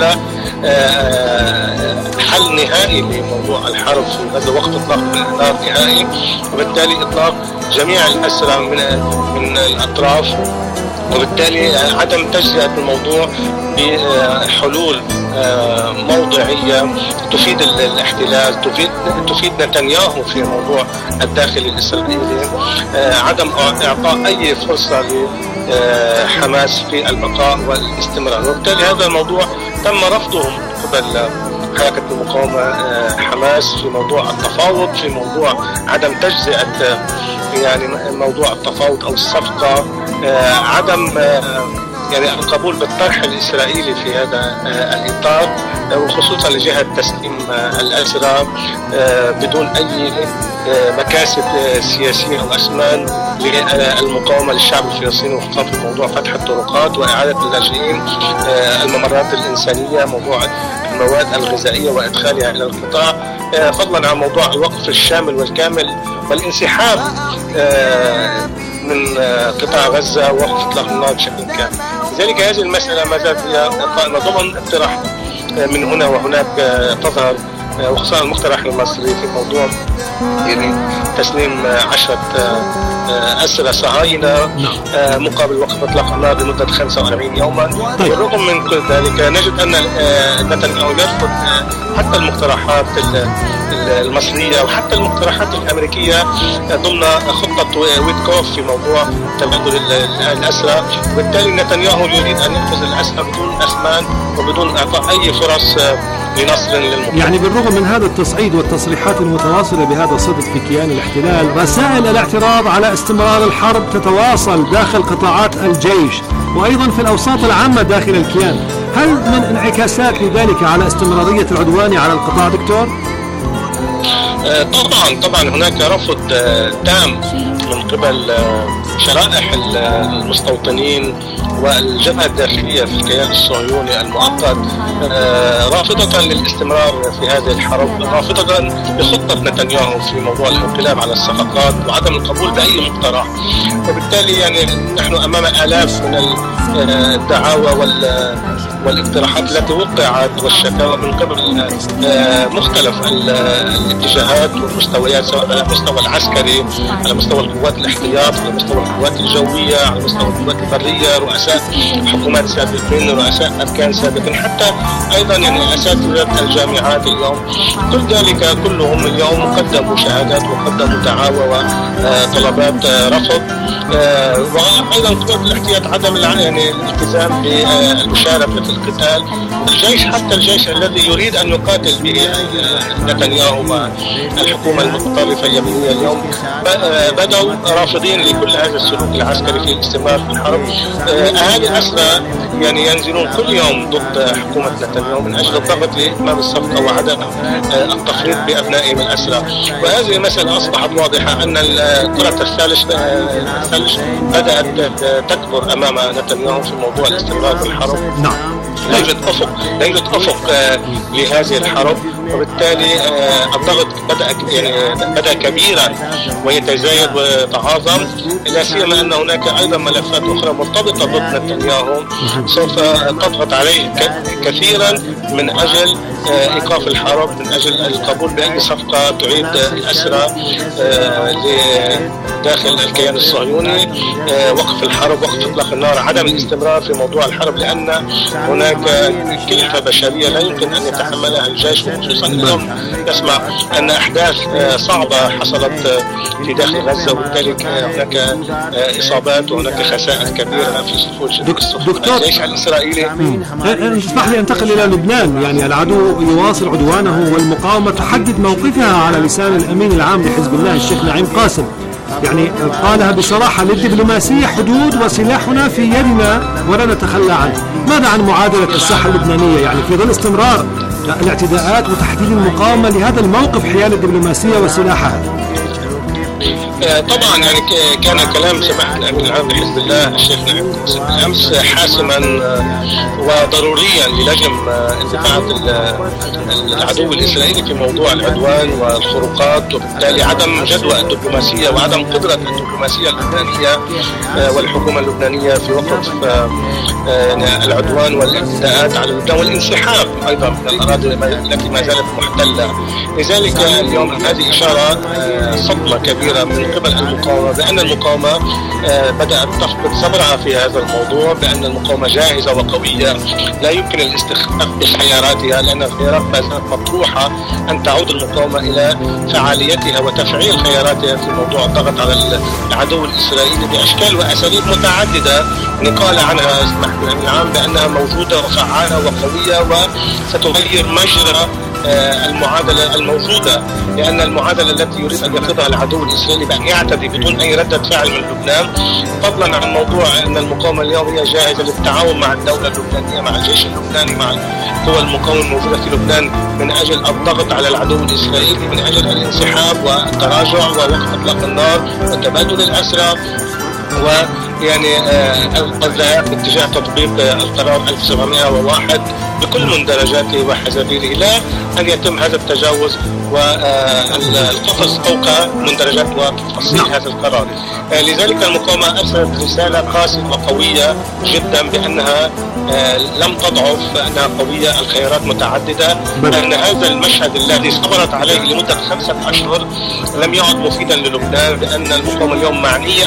حل نهائي لموضوع الحرب في غزة، وقت إطلاق النار نهائي، وبالتالي إطلاق جميع الأسرى من من الأطراف، وبالتالي عدم تجزئة الموضوع بحلول موضعية تفيد الاحتلال، تفيد تفيد نتنياهو في موضوع الداخل الإسرائيلي، عدم إعطاء أي فرصة لحماس في البقاء والاستمرار. وبالتالي هذا الموضوع تم رفضه قبل حركة المقاومة حماس في موضوع التفاوض، في موضوع عدم تجزئة يعني موضوع التفاوض أو الصفقة، عدم يعني القبول بالطرح الإسرائيلي في هذا الإطار، وخصوصا لجهة تسليم الأسرى بدون أي مكاسب سياسية أو أثمان للمقاومة للشعب الفلسطيني، وخصوصا في موضوع فتح الطرقات وإعادة اللاجئين، الممرات الإنسانية، موضوع المواد الغذائية وإدخالها إلى القطاع، فضلا عن موضوع الوقف الشامل والكامل والانسحاب من قطاع غزة ووقف إطلاق النار بشكل كامل. لذلك هذه المسألة ما زالت قائمة ضمن اقتراح من هنا وهناك تظهر، وخصوصا المقترح المصري في موضوع يعني تسليم عشرة أسرى صهاينة مقابل وقف إطلاق النار لمدة خمسة وأربعين يوما. طيب. بالرغم من كل ذلك نجد أن نتنياهو يرفض حتى المقترحات المصرية وحتى المقترحات الأمريكية ضمن خطة ويتكوف في موضوع تبادل الأسرى، وبالتالي نتنياهو يريد أن يأخذ الأسرى بدون أثمان وبدون إعطاء أي فرص لنصر للمقاومة. يعني بالرغم من هذا التصعيد والتصريحات المتواصلة بهذا الصدد في كيان الاحتلال، رسائل الاعتراض على استمرار الحرب تتواصل داخل قطاعات الجيش وأيضا في الأوساط العامة داخل الكيان. هل من انعكاسات لذلك على استمرارية العدوان على القطاع دكتور؟ طبعا طبعا هناك رفض تام من قبل شرائح المستوطنين والجبهة الداخلية في الكيان الصهيوني المؤقت، رافضة للاستمرار في هذه الحرب، رافضة لخطة نتنياهو في موضوع الانقلاب على الصفقات وعدم القبول بأي مقترح. وبالتالي يعني نحن أمام آلاف من الدعاوى والاقتراحات التي وقعت والشكاوى من قبل مختلف الاتجاهات والمستويات، سواء على المستوى العسكري، على مستوى القوات الاحتياط، على مستوى القوات الجوية، على مستوى القوات البرية، رؤساء حكومات سابقين، رؤساء أركان سابقين، حتى أيضا يعني أساتذة الجامعات اليوم. كل ذلك كلهم اليوم قدموا شهادات وقدموا دعاوى وطلبات رفض، وأيضا قوات الاحتياط عدم يعني الالتزام بالمشاركة في القتال. الجيش حتى الجيش الذي يريد أن يقاتل به نتنياهو والحكومة المتطرفة اليمينية اليوم بدأوا رافضين لكل هذا السلوك العسكري في الاستمرار في الحرب. أهالي الأسرى يعني ينزلون كل يوم ضد حكومة نتنياهو من أجل الضغط لإتمام الصفقة وعدم التفريط بأبنائهم الأسرى. وهذه المسألة أصبحت واضحة أن كرة الثلج بدأت تكبر أمام نتنياهو في موضوع الاستمرار في الحرب. نعم. لا يوجد أفق لا يوجد أفق لهذه الحرب، وبالتالي الضغط بدأ يعني بدأ كبيرا ويتزايد ويتعاظم، لا سيما أن هناك أيضا ملفات أخرى مرتبطة ضد نتنياهو سوف تضغط عليه كثيرا من أجل إيقاف الحرب، من أجل القبول بأي صفقة تعيد الأسرى داخل الكيان الصهيوني، وقف الحرب، وقف إطلاق النار، عدم الاستمرار في موضوع الحرب، لأن هناك كلفة بشرية لا يمكن أن يتحملها الجيش. وخصوصا اليوم نسمع أن أحداث صعبة حصلت في داخل غزة، وبالتالي هناك إصابات وهناك خسائر كبيرة في صفوف الجيش الإسرائيلي. اسمح لي أنتقل إلى لبنان. يعني العدو يواصل عدوانه والمقاومة تحدد موقفها على لسان الأمين العام لحزب الله الشيخ نعيم قاسم. يعني قالها بصراحة: للدبلوماسية حدود وسلاحنا في يدنا ولا نتخلى عنه. ماذا عن معادلة الساحة اللبنانية يعني في ظل استمرار الاعتداءات وتحديد المقاومة لهذا الموقف حيال الدبلوماسية وسلاحها؟ طبعا يعني كان كلام سماحة الأمين العام لحزب الله الشيخ نعيم قاسم بالأمس حاسما وضروريا للجم اندفاع العدو الإسرائيلي في موضوع العدوان والخروقات، وبالتالي عدم جدوى الدبلوماسية وعدم قدرة الدبلوماسية اللبنانية والحكومة اللبنانية في وقف العدوان والاعتداءات على لبنان والانسحاب أيضا من الأراضي التي ما زالت محتلة. لذلك اليوم هذه إشارة صدمة كبيرة من قبل المقاومة بأن المقاومة بدأت تفقد صبرها في هذا الموضوع، بأن المقاومة جاهزة وقوية لا يمكن الاستخفاف بخياراتها، لأن الخيارات ما زالت مطروحة أن تعود المقاومة إلى فعاليتها وتفعيل خياراتها في موضوع الضغط على العدو الإسرائيلي بأشكال وأساليب متعددة نقال عنها سماحة الأمين العام بأنها موجودة وفعالة وقوية وستغير مجرى المعادلة الموجودة، لأن المعادلة التي يريد أن يفرضها العدو الإسرائيلي بأن يعتدي بدون أي ردة فعل من لبنان، فضلا عن موضوع أن المقاومة اليوم هي جاهزة للتعاون مع الدولة اللبنانية، مع الجيش اللبناني، مع القوى المقاومة الموجودة في لبنان من أجل الضغط على العدو الإسرائيلي، من أجل الانسحاب والتراجع ووقف إطلاق النار وتبادل الأسرى، ويعني الذهاب باتجاه تطبيق القرار ألف وسبعمائة وواحد بكل مندرجاته وحذافيره، لا أن يتم هذا التجاوز والقفز فوق مندرجات وتفاصيل هذا القرار. لذلك المقاومة أرسلت رسالة قاسية وقوية جدا بأنها لم تضعف، أنها قوية، الخيارات متعددة، أن هذا المشهد الذي صبرت عليه لمدة خمسة أشهر لم يعد مفيدا للبنان، بأن المقاومة اليوم معنية